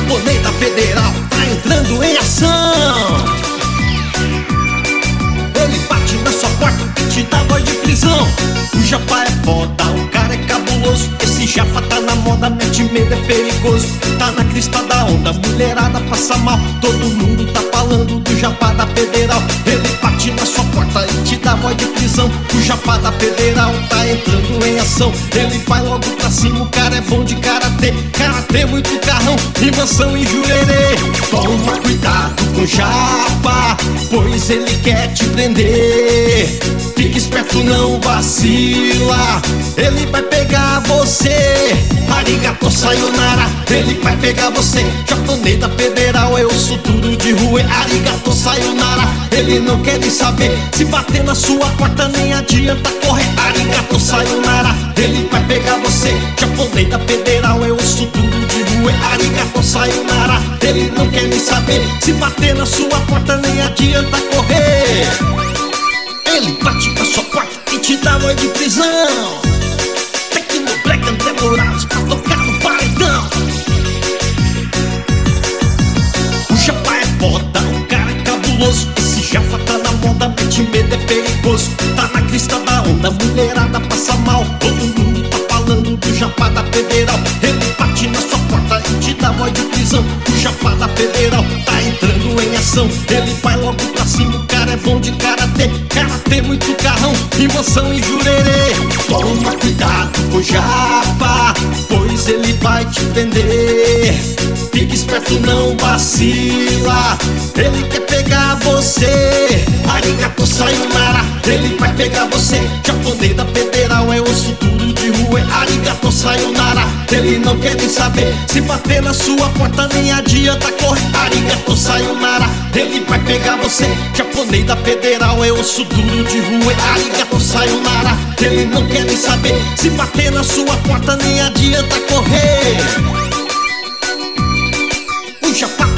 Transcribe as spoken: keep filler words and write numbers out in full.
japonês da federal tá entrando em ação. Ele bate na sua porta e te dá voz de prisão. O japa é foda, o cara é cabuloso. Esse japa tá na moda, mete medo, é perigoso. Tá na crista da onda, mulherada passa mal. Todo mundo tá falando do japa da federal. Ele bate na sua porta e te dá voz de prisão. O japa da federal tá entrando em ação. Ele vai logo pra cima, o cara é bom de karatê. Karatê, muito carrão, rimação e jurerê. Toma cuidado com o japa, pois ele quer te prender. Fique esperto, não vacila, ele vai pegar você. Arigato sayonara, ele vai pegar você. Japonês da federal é osso duro de rua. Arigato sayonara, ele não quer nem saber. Se bater na sua porta nem adianta correr. Arigato sayonara, ele vai pegar você. Japonês da federal é osso duro de rua. Arigato sayonara, ele não quer nem saber. Se bater na sua porta nem adianta correr. Ele bate na sua porta e te dá voz de prisão. Tecno Black Antemorados pra tocar no paredão. O japa é foda, o cara é cabuloso. Esse japa tá na moda, mete medo, é perigoso. Tá na crista da onda, mulherada passa mal. Todo mundo tá falando do japa da federal. Ele bate na sua porta e te dá voz de prisão. O japa da federal tá entrando em ação. Ele vai logo pra cima, o cara é bom de karatê. Karatê, muito carrão, rimação e jurerê. Toma cuidado com o japa, pois ele vai te prender. Fique esperto, não vacila, ele quer pegar você. Arigato sayonara, ele vai pegar você. Japonês da federal é osso duro de rua. Arigato sayonara, ele não quer nem saber. Se bater na sua porta nem adianta correr. Arigato sayonara, ele vai pegar você. Japonês da federal é osso duro de rua. Arigato sayonara, ele não quer nem saber. Se bater na sua porta nem adianta correr. O japa